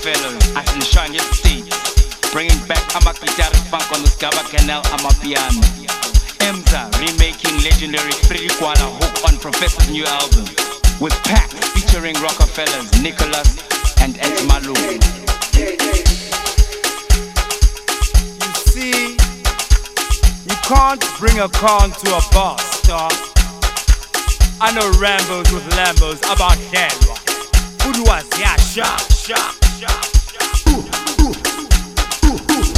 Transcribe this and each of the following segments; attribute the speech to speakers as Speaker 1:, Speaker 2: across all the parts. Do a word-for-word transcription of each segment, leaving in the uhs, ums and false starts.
Speaker 1: Rockefeller at Nshanye State, bringing back Amakitari funk on the Skaba Canal Amapiano. Emza remaking legendary Pretty Kwala hook on Professor's new album, with Pac featuring Rockefellers, Nicholas and Etzmalu.
Speaker 2: You see, you can't bring a con to a boss, dog. I know Rambos with Lambos about Shenwa. Who do I see? Yeah, shot, shot, shot, shot. Ooh, ooh, ooh, ooh.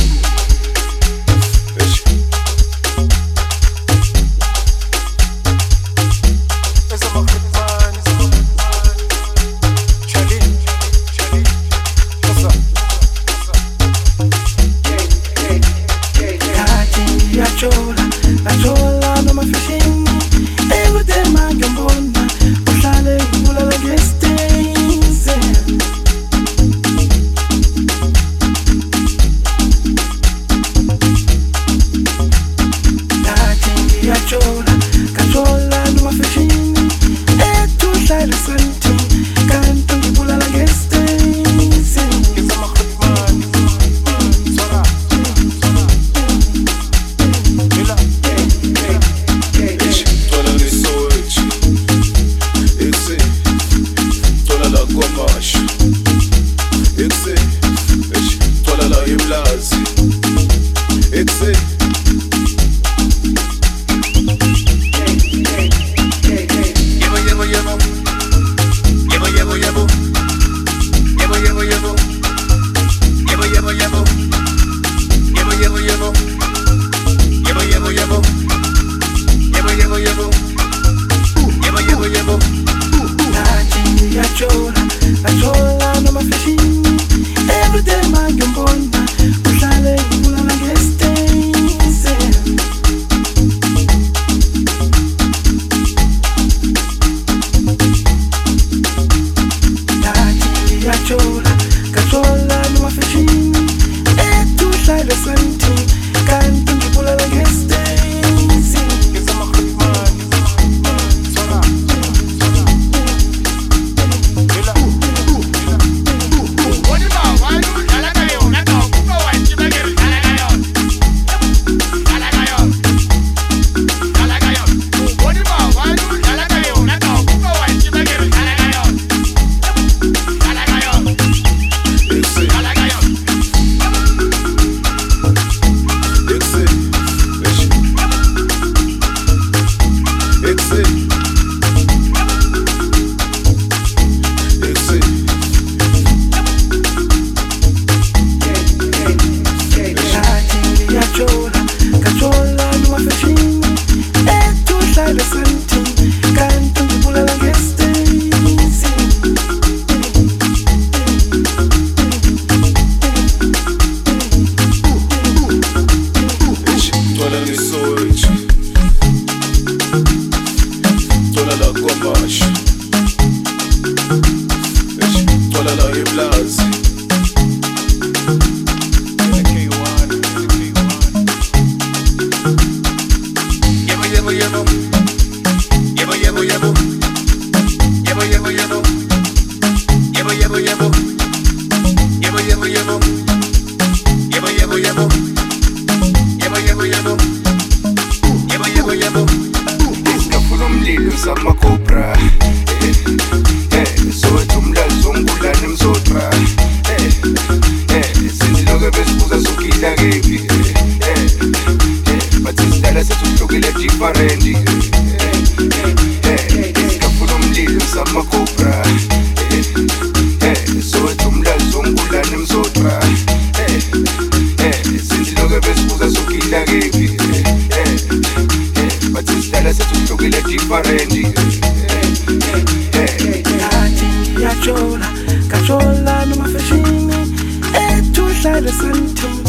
Speaker 3: Kachola, noma fashini, etu hlale santi.